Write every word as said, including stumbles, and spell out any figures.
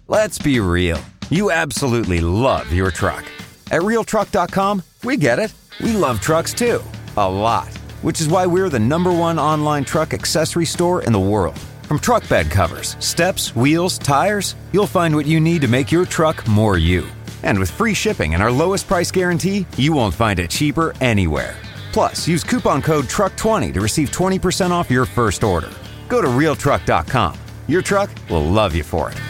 Let's be real. You absolutely love your truck. At real truck dot com, we get it. We love trucks too. A lot. Which is why we're the number one online truck accessory store in the world. From truck bed covers, steps, wheels, tires, you'll find what you need to make your truck more you. And with free shipping and our lowest price guarantee, you won't find it cheaper anywhere. Plus, use coupon code truck twenty to receive twenty percent off your first order. Go to real truck dot com. Your truck will love you for it.